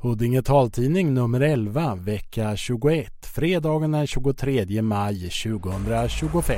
Huddinge taltidning nummer 11, vecka 21, fredagen den 23 maj 2025.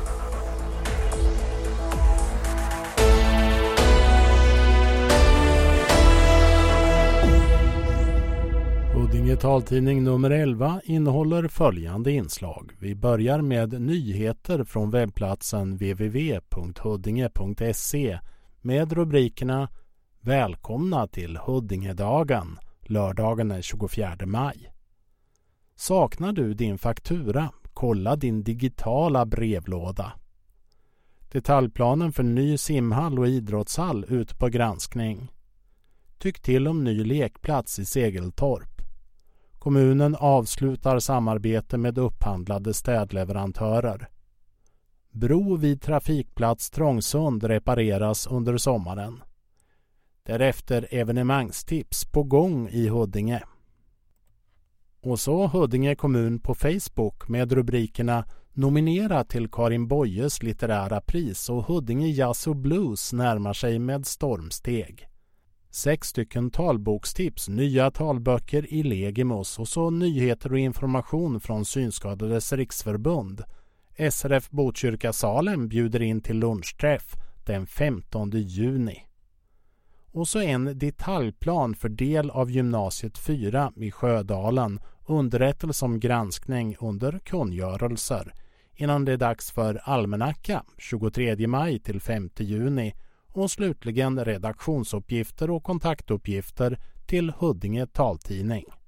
Huddinge taltidning nummer 11 innehåller följande inslag. Vi börjar med nyheter från webbplatsen www.huddinge.se med rubrikerna Välkomna till Huddingedagen, lördagen den 24 maj. Saknar du din faktura? Kolla din digitala brevlåda. Detaljplanen för ny simhall och idrottshall ut på granskning. Tyck till om ny lekplats i Segeltorp. Kommunen avslutar samarbete med upphandlade städleverantörer. Bro vid trafikplats Trångsund repareras under sommaren. Därefter evenemangstips på gång i Huddinge. Och så Huddinge kommun på Facebook med rubrikerna Nominera till Karin Boyes litterära pris och Huddinge Jazz och Blues närmar sig med stormsteg. 6 stycken talbokstips, nya talböcker i Legimos och så nyheter och information från Synskadades riksförbund. SRF Botkyrka Salem bjuder in till lunchträff den 15 juni. Och så en detaljplan för del av gymnasiet 4 i Sjödalen, underrättelse om granskning under kungörelser, innan det är dags för almanacka 23 maj till 5 juni och slutligen redaktionsuppgifter och kontaktuppgifter till Huddinge taltidning.